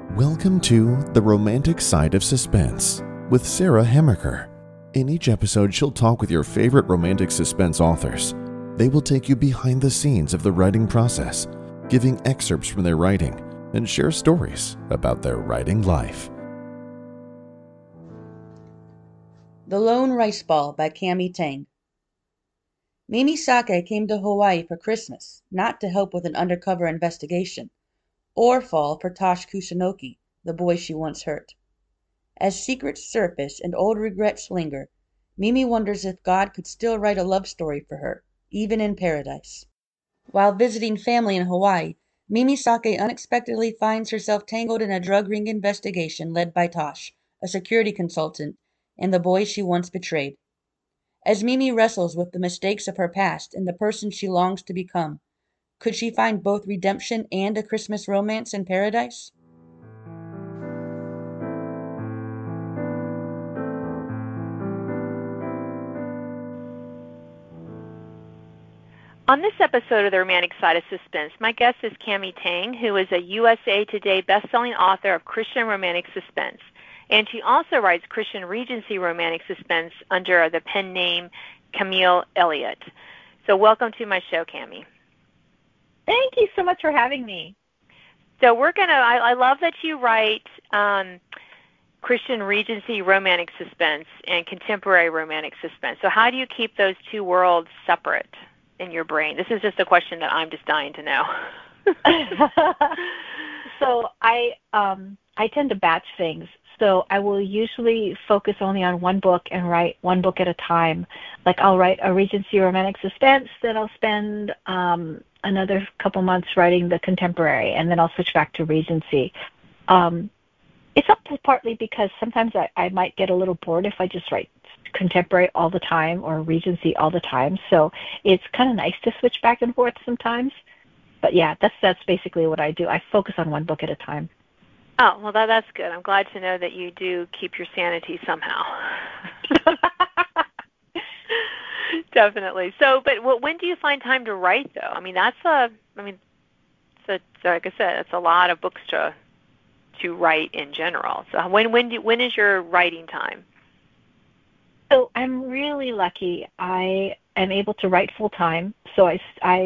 Welcome to The Romantic Side of Suspense with Sarah Hemmerker. In each episode, she'll talk with your favorite romantic suspense authors. They will take you behind the scenes of the writing process, giving excerpts from their writing, and share stories about their writing life. The Lone Rice Ball by Cami Tang. Mimi Sake came to Hawaii for Christmas, not to help with an undercover investigation, or fall for Tosh Kusunoki, the boy she once hurt. As secrets surface and old regrets linger, Mimi wonders if God could still write a love story for her, even in paradise. While visiting family in Hawaii, Mimi Sake unexpectedly finds herself tangled in a drug ring investigation led by Tosh, a security consultant, and the boy she once betrayed. As Mimi wrestles with the mistakes of her past and the person she longs to become, could she find both redemption and a Christmas romance in paradise? On this episode of The Romantic Side of Suspense, my guest is Cami Tang, who is a USA Today bestselling author of Christian romantic suspense. And she also writes Christian Regency romantic suspense under the pen name Camille Elliott. So welcome to my show, Cami. Thank you so much for having me. So I love that you write Christian Regency romantic suspense and contemporary romantic suspense. So how do you keep those two worlds separate in your brain? This is just a question that I'm just dying to know. So I tend to batch things. So I will usually focus only on one book and write one book at a time. Like I'll write a Regency romantic suspense, then I'll spend another couple months writing the contemporary, and then I'll switch back to Regency. It's also partly because sometimes I might get a little bored if I just write contemporary all the time or Regency all the time. So it's kind of nice to switch back and forth sometimes. But yeah, that's basically what I do. I focus on one book at a time. Oh, well, that's good. I'm glad to know that you do keep your sanity somehow. Definitely. So, but when do you find time to write, though? I mean, like I said, it's a lot of books to write in general. So when is your writing time? So I'm really lucky. I am able to write full time. So I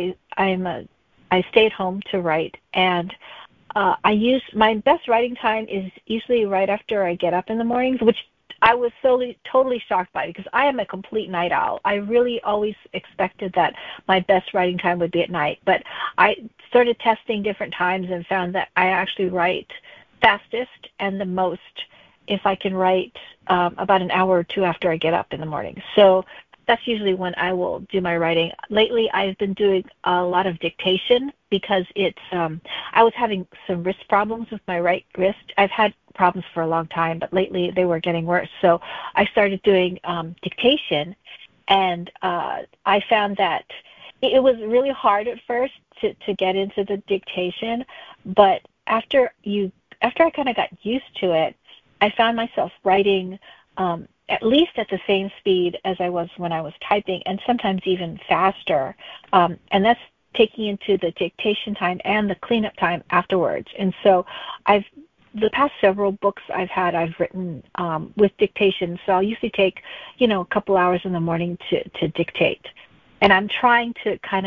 stay at home to write, and I use my best writing time is usually right after I get up in the mornings, which I was totally shocked by because I am a complete night owl. I really always expected that my best writing time would be at night, but I started testing different times and found that I actually write fastest and the most if I can write about an hour or two after I get up in the morning. So that's usually when I will do my writing. Lately, I've been doing a lot of dictation because I was having some wrist problems with my right wrist. I've had problems for a long time, but lately they were getting worse. So I started doing dictation, and I found that it was really hard at first to get into the dictation, but after I kind of got used to it, I found myself writing at least at the same speed as I was when I was typing, and sometimes even faster. And that's taking into the dictation time and the cleanup time afterwards. And so the past several books I've written with dictation. So I'll usually take, a couple hours in the morning to dictate. And I'm trying to kind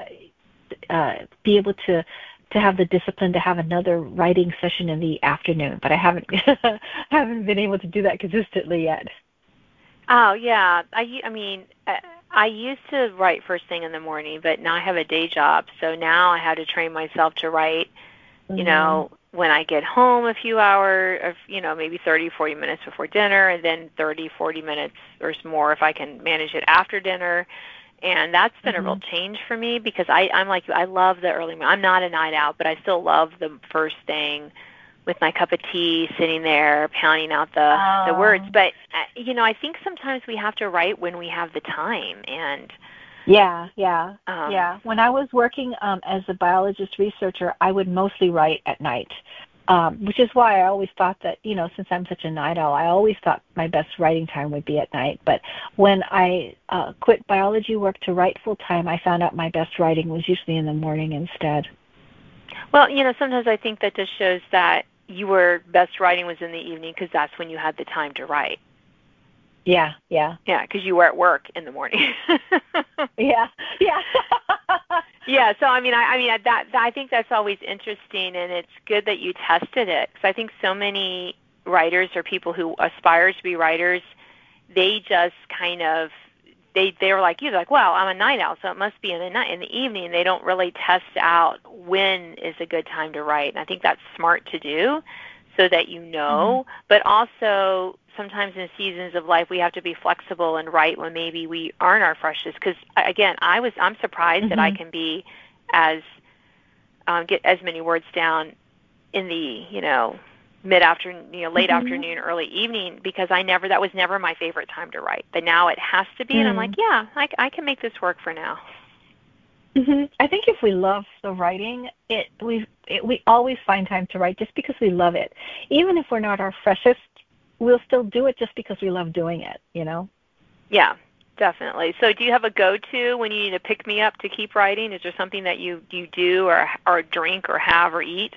of be able to have the discipline to have another writing session in the afternoon, but I haven't haven't been able to do that consistently yet. Oh, yeah. I used to write first thing in the morning, but now I have a day job, so now I have to train myself to write, when I get home a few hours, maybe 30, 40 minutes before dinner, and then 30, 40 minutes or more if I can manage it after dinner. And that's been a real change for me because I'm like you. I love the early morning. I'm not a night owl, but I still love the first thing with my cup of tea, sitting there, pounding out the words. But, I think sometimes we have to write when we have the time. And Yeah. When I was working as a biologist researcher, I would mostly write at night, which is why I always thought that, since I'm such a night owl, I always thought my best writing time would be at night. But when I quit biology work to write full time, I found out my best writing was usually in the morning instead. Well, sometimes I think that just shows that your best writing was in the evening because that's when you had the time to write. Yeah. Yeah, because you were at work in the morning. Yeah. Yeah. So I think that's always interesting, and it's good that you tested it, because I think so many writers or people who aspire to be writers, they just kind of they were like you. They're like, well, I'm a night owl, so it must be in the evening. They don't really test out when is a good time to write, and I think that's smart to do, so that you know. But also, sometimes in seasons of life, we have to be flexible and write when maybe we aren't our freshest. Because again, I'm surprised that I can be get as many words down in the mid-afternoon, late afternoon, early evening, because that was never my favorite time to write. But now it has to be, and I'm like, yeah, I can make this work for now. I think if we love the writing, we always find time to write just because we love it. Even if we're not our freshest, we'll still do it just because we love doing it, Yeah, definitely. So do you have a go-to when you need to pick me up to keep writing? Is there something that you do or drink or have or eat?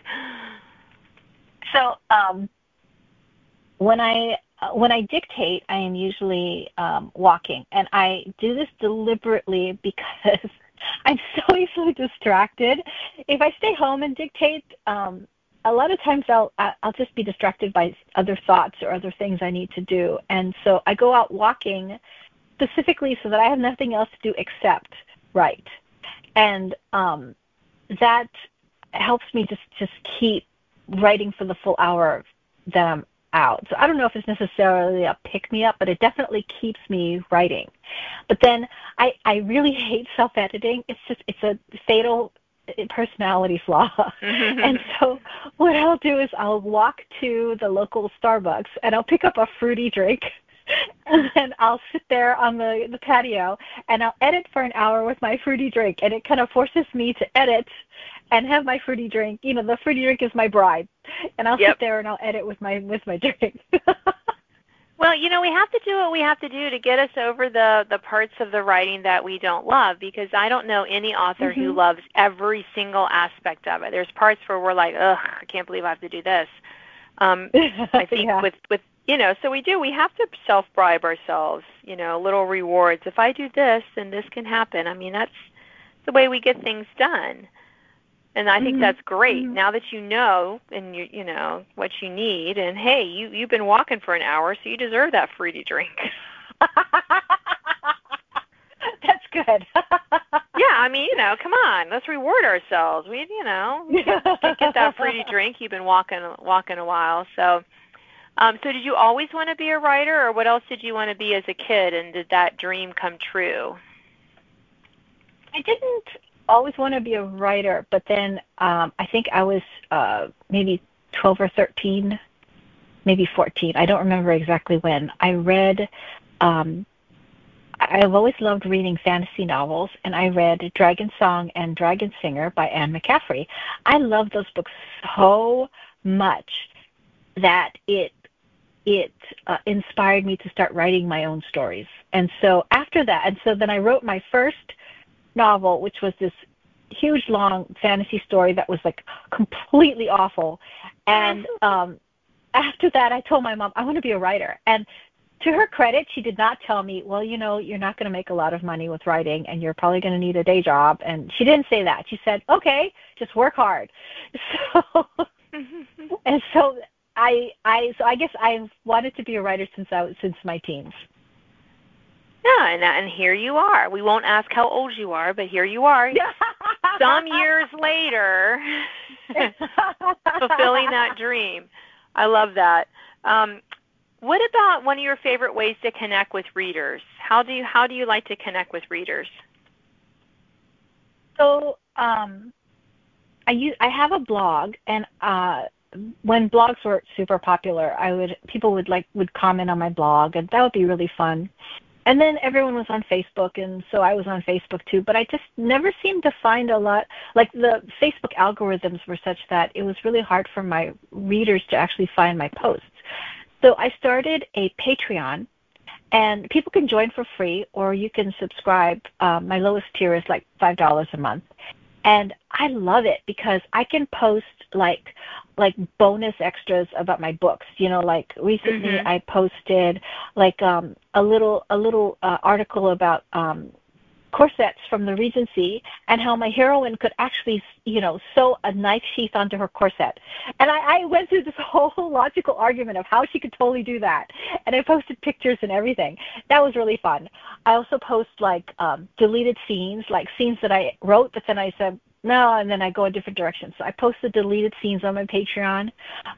So when I dictate, I am usually walking, and I do this deliberately because I'm so easily distracted. If I stay home and dictate, a lot of times I'll just be distracted by other thoughts or other things I need to do, and so I go out walking specifically so that I have nothing else to do except write, and that helps me just keep writing for the full hour that I'm out. So I don't know if it's necessarily a pick-me-up, but it definitely keeps me writing. But then I really hate self-editing. It's a fatal personality flaw. And so what I'll do is I'll walk to the local Starbucks and I'll pick up a fruity drink. And then I'll sit there on the patio and I'll edit for an hour with my fruity drink. And it kind of forces me to edit and have my fruity drink. The fruity drink is my bride. And I'll sit there and I'll edit with my drink. Well, we have to do what we have to do to get us over the parts of the writing that we don't love, because I don't know any author who loves every single aspect of it. There's parts where we're like, ugh, I can't believe I have to do this. I think with so we have to self-bribe ourselves, little rewards. If I do this, then this can happen. I mean, that's the way we get things done. And I think that's great. Now that you know, and you know what you need, and hey, you've been walking for an hour, so you deserve that fruity drink. That's good. Yeah, I mean, come on, let's reward ourselves. We, get that fruity drink. You've been walking a while, so. So did you always want to be a writer, or what else did you want to be as a kid, and did that dream come true? I didn't always want to be a writer, but then I think I was maybe 12 or 13, maybe 14. I don't remember exactly when. I read, I've always loved reading fantasy novels, and I read Dragon Song and Dragon Singer by Anne McCaffrey. I love those books so much that it inspired me to start writing my own stories. And so after that, then I wrote my first novel, which was this huge, long fantasy story that was like completely awful. And after that, I told my mom, I want to be a writer. And to her credit, she did not tell me, well, you're not going to make a lot of money with writing, and you're probably going to need a day job. And she didn't say that. She said, okay, just work hard. So I guess I've wanted to be a writer since my teens. Yeah, and here you are. We won't ask how old you are, but here you are, some years later, fulfilling that dream. I love that. What about one of your favorite ways to connect with readers? How do you like to connect with readers? So I have a blog, and when blogs were super popular, people would comment on my blog, and that would be really fun. And then everyone was on Facebook, and so I was on Facebook too, but I just never seemed to find a lot. Like, the Facebook algorithms were such that it was really hard for my readers to actually find my posts. So I started a Patreon, and people can join for free, or you can subscribe. My lowest tier is like $5 a month. And I love it because I can post like bonus extras about my books. Like recently Mhm. I posted like a little article about corsets from the Regency and how my heroine could actually, sew a knife sheath onto her corset. And I went through this whole logical argument of how she could totally do that. And I posted pictures and everything. That was really fun. I also post like deleted scenes, like scenes that I wrote, but then I said, no, and then I go a different direction. So I post the deleted scenes on my Patreon.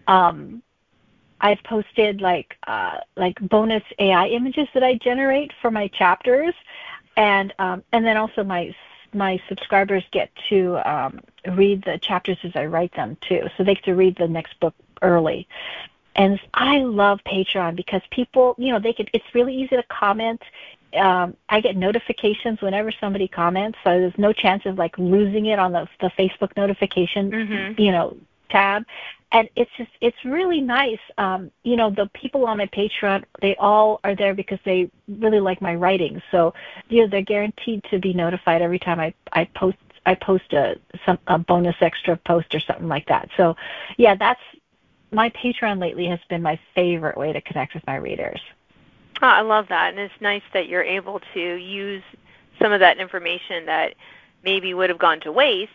I've posted like bonus AI images that I generate for my chapters, and then also my subscribers get to read the chapters as I write them too, so they get to read the next book early. And I love Patreon because people, it's really easy to comment. I get notifications whenever somebody comments, so there's no chance of like losing it on the Facebook notification, Mhm. tab. And it's really nice. The people on my Patreon, they all are there because they really like my writing. So, they're guaranteed to be notified every time I post a bonus extra post or something like that. So, yeah, that's my Patreon lately has been my favorite way to connect with my readers. Oh, I love that, and it's nice that you're able to use some of that information that maybe would have gone to waste,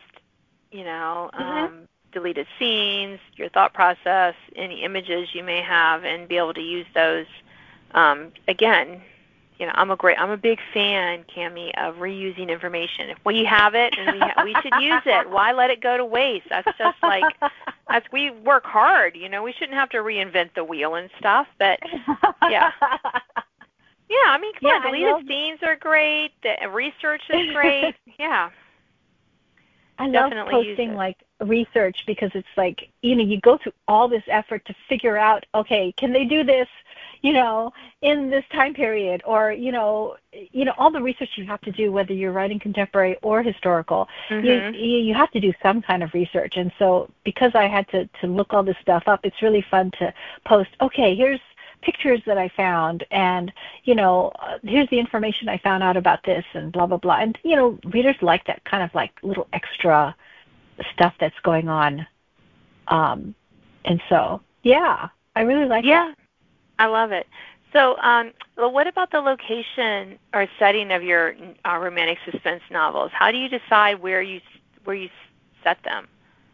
deleted scenes, your thought process, any images you may have, and be able to use those. Again, I'm a big fan, Cami, of reusing information. If we have it, and we should use it. Why let it go to waste? That's just like, we work hard. We shouldn't have to reinvent the wheel and stuff. But yeah. Yeah, I mean, come on, deleted scenes are great. The research is great. Yeah. I love posting like research because it's like, you go through all this effort to figure out, okay, can they do this, in this time period, or, all the research you have to do, whether you're writing contemporary or historical, you have to do some kind of research. And so because I had to look all this stuff up, it's really fun to post, okay, here's pictures that I found, and here's the information I found out about this, and blah blah blah. And readers like that kind of like little extra stuff that's going on, and so yeah, I really like that. I love it. So, what about the location or setting of your romantic suspense novels? How do you decide where you set them?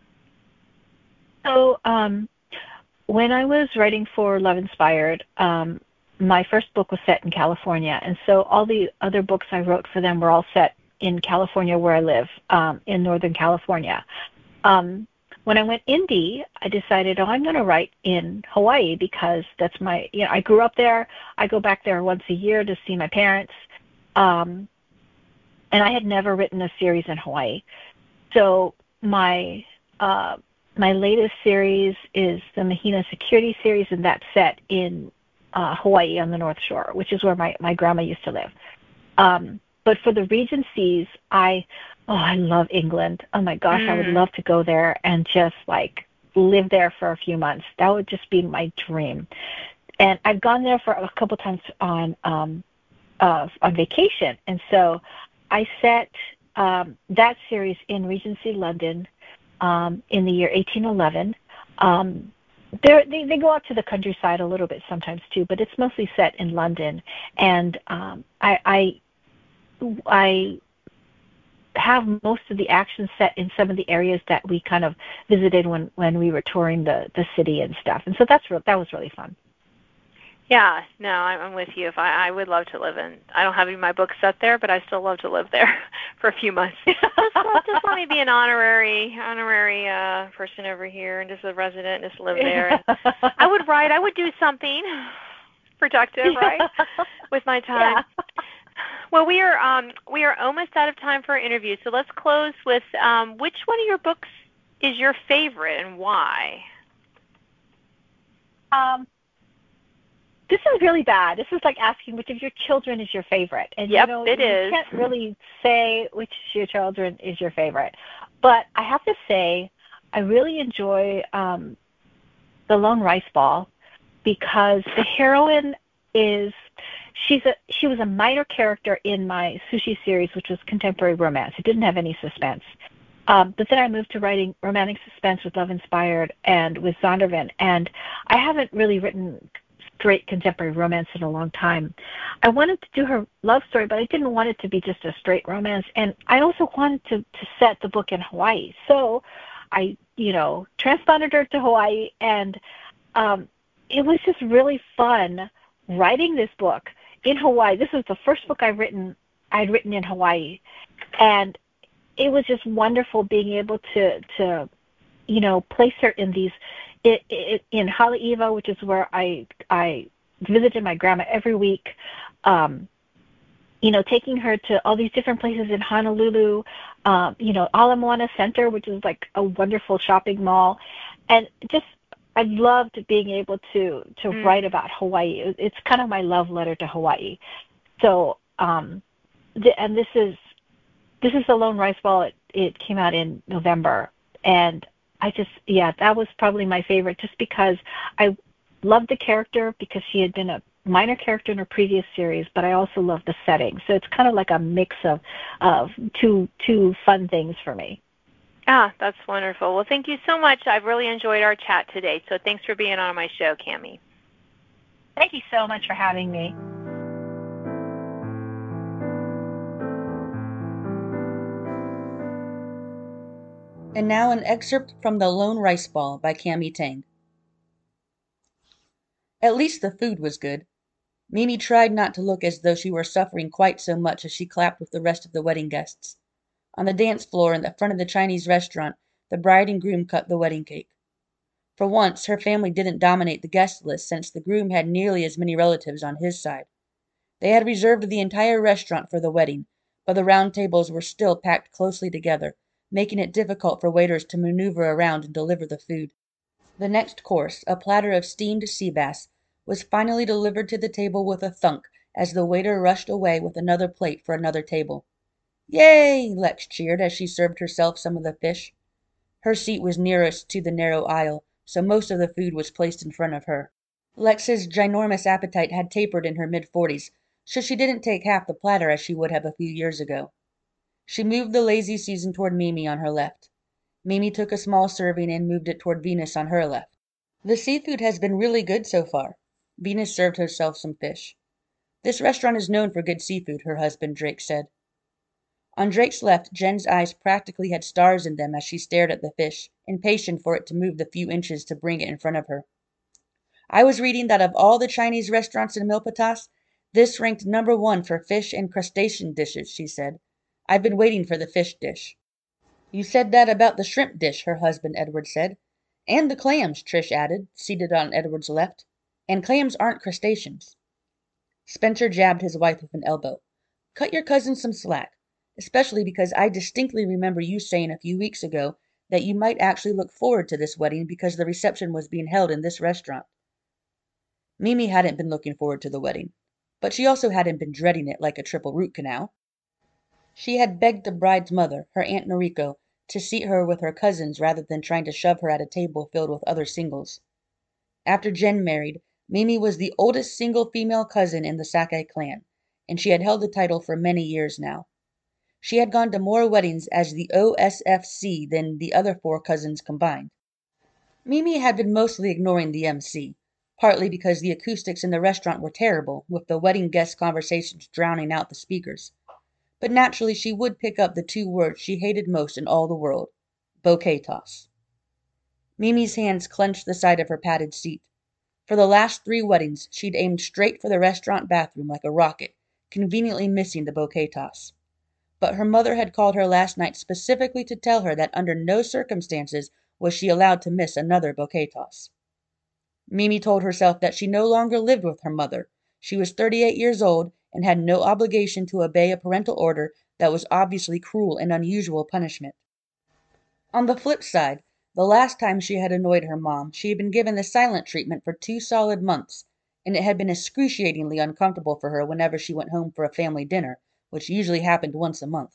So, when I was writing for Love Inspired, my first book was set in California, and so all the other books I wrote for them were all set in California, where I live, in Northern California. When I went indie, I decided, I'm going to write in Hawaii because that's I grew up there. I go back there once a year to see my parents, and I had never written a series in Hawaii. So my latest series is the Mahina Security series, and that's set in Hawaii on the North Shore, which is where my grandma used to live. But for the Regencies, I love England. Oh my gosh, I would love to go there and just like live there for a few months. That would just be my dream. And I've gone there for a couple times on vacation, and so I set that series in Regency London in the year 1811. They go out to the countryside a little bit sometimes too, but it's mostly set in London. And I have most of the action set in some of the areas that we kind of visited when we were touring the city and stuff. And so that was really fun. Yeah, no, I'm with you. I would love to live in. I don't have any of my books set there, but I still love to live there for a few months. just let me be an honorary person over here and just a resident and just live there. And I would write. I would do something productive, right, with my time. Yeah. Well, we are almost out of time for our interview, so let's close with which one of your books is your favorite and why? This is really bad. This is like asking which of your children is your favorite. And yep, you is. Can't really say which of your children is your favorite. But I have to say, I really enjoy The Lone Rice Ball because the heroine she was a minor character in my Sushi series, which was contemporary romance. It didn't have any suspense. But then I moved to writing romantic suspense with Love Inspired and with Zondervan, and I haven't really written straight contemporary romance in a long time. I wanted to do her love story, but I didn't want it to be just a straight romance, and I also wanted to set the book in Hawaii. So I, transplanted her to Hawaii, and it was just really fun writing this book in Hawaii. This was the first book I'd written in Hawaii, and it was just wonderful being able to place her in these in Haleiwa, which is where I visited my grandma every week. Taking her to all these different places in Honolulu, Ala Moana Center, which is like a wonderful shopping mall, and just I loved being able to write about Hawaii. It's kind of my love letter to Hawaii. So, and this is The Lone Rice Ball. It came out in November, and that was probably my favorite, just because I loved the character because she had been a minor character in her previous series, but I also loved the setting. So it's kind of like a mix of two fun things for me. Ah, that's wonderful. Well, thank you so much. I've really enjoyed our chat today. So thanks for being on my show, Cami. Thank you so much for having me. And now an excerpt from The Lone Rice Ball by Cami Tang. At least the food was good. Mimi tried not to look as though she were suffering quite so much as she clapped with the rest of the wedding guests. On the dance floor in the front of the Chinese restaurant, the bride and groom cut the wedding cake. For once, her family didn't dominate the guest list, since the groom had nearly as many relatives on his side. They had reserved the entire restaurant for the wedding, but the round tables were still packed closely together, making it difficult for waiters to maneuver around and deliver the food. The next course, a platter of steamed sea bass, was finally delivered to the table with a thunk as the waiter rushed away with another plate for another table. "Yay!" Lex cheered as she served herself some of the fish. Her seat was nearest to the narrow aisle, so most of the food was placed in front of her. Lex's ginormous appetite had tapered in her mid-40s, so she didn't take half the platter as she would have a few years ago. She moved the lazy Susan toward Mimi on her left. Mimi took a small serving and moved it toward Venus on her left. "The seafood has been really good so far." Venus served herself some fish. "This restaurant is known for good seafood," her husband Drake said. On Drake's left, Jen's eyes practically had stars in them as she stared at the fish, impatient for it to move the few inches to bring it in front of her. "I was reading that of all the Chinese restaurants in Milpitas, this ranked number 1 for fish and crustacean dishes," she said. "I've been waiting for the fish dish." "You said that about the shrimp dish," her husband Edward said. "And the clams," Trish added, seated on Edward's left. "And clams aren't crustaceans." Spencer jabbed his wife with an elbow. "Cut your cousin some slack, especially because I distinctly remember you saying a few weeks ago that you might actually look forward to this wedding because the reception was being held in this restaurant." Mimi hadn't been looking forward to the wedding, but she also hadn't been dreading it like a triple root canal. She had begged the bride's mother, her Aunt Noriko, to seat her with her cousins rather than trying to shove her at a table filled with other singles. After Jen married, Mimi was the oldest single female cousin in the Sakai clan, and she had held the title for many years now. She had gone to more weddings as the OSFC than the other 4 cousins combined. Mimi had been mostly ignoring the MC, partly because the acoustics in the restaurant were terrible, with the wedding guest conversations drowning out the speakers. But naturally she would pick up the 2 words she hated most in all the world: bouquet toss. Mimi's hands clenched the side of her padded seat. For the last 3 weddings, she'd aimed straight for the restaurant bathroom like a rocket, conveniently missing the bouquet toss. But her mother had called her last night specifically to tell her that under no circumstances was she allowed to miss another bouquet toss. Mimi told herself that she no longer lived with her mother. She was 38 years old and had no obligation to obey a parental order that was obviously cruel and unusual punishment. On the flip side, the last time she had annoyed her mom, she had been given the silent treatment for 2 solid months, and it had been excruciatingly uncomfortable for her whenever she went home for a family dinner, which usually happened once a month.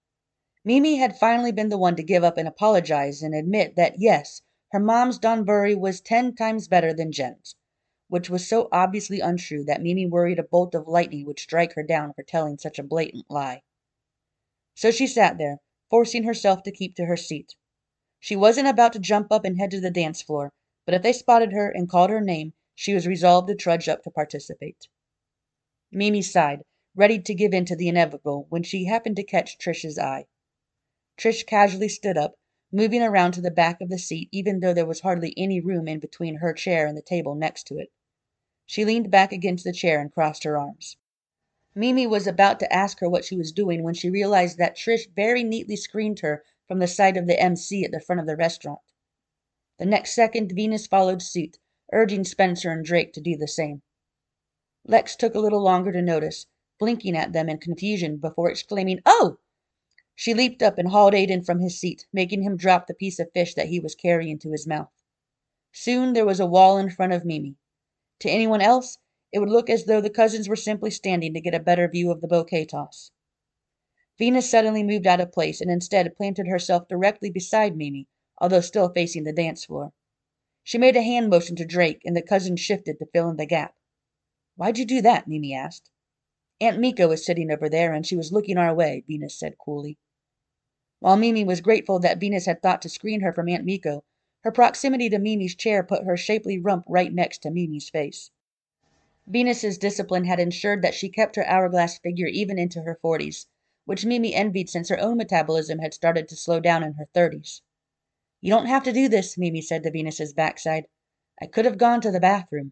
Mimi had finally been the one to give up and apologize and admit that yes, her mom's donburi was 10 times better than Jen's, which was so obviously untrue that Mimi worried a bolt of lightning would strike her down for telling such a blatant lie. So she sat there, forcing herself to keep to her seat. She wasn't about to jump up and head to the dance floor, but if they spotted her and called her name, she was resolved to trudge up to participate. Mimi sighed, ready to give in to the inevitable, when she happened to catch Trish's eye. Trish casually stood up, moving around to the back of the seat even though there was hardly any room in between her chair and the table next to it. She leaned back against the chair and crossed her arms. Mimi was about to ask her what she was doing when she realized that Trish very neatly screened her from the sight of the MC at the front of the restaurant. The next second, Venus followed suit, urging Spencer and Drake to do the same. Lex took a little longer to notice, blinking at them in confusion before exclaiming, "Oh!" She leaped up and hauled Aiden from his seat, making him drop the piece of fish that he was carrying to his mouth. Soon there was a wall in front of Mimi. To anyone else, it would look as though the cousins were simply standing to get a better view of the bouquet toss. Venus suddenly moved out of place and instead planted herself directly beside Mimi, although still facing the dance floor. She made a hand motion to Drake, and the cousins shifted to fill in the gap. "Why'd you do that?" Mimi asked. "Aunt Miko was sitting over there, and she was looking our way," Venus said coolly. While Mimi was grateful that Venus had thought to screen her from Aunt Miko, her proximity to Mimi's chair put her shapely rump right next to Mimi's face. Venus's discipline had ensured that she kept her hourglass figure even into her 40s, which Mimi envied since her own metabolism had started to slow down in her 30s. "You don't have to do this," Mimi said to Venus's backside. "I could have gone to the bathroom."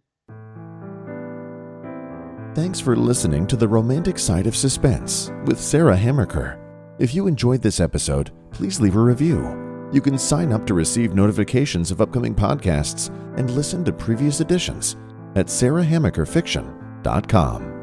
Thanks for listening to The Romantic Side of Suspense with Sarah Hammerker. If you enjoyed this episode, please leave a review. You can sign up to receive notifications of upcoming podcasts and listen to previous editions at sarahhammerkerfiction.com.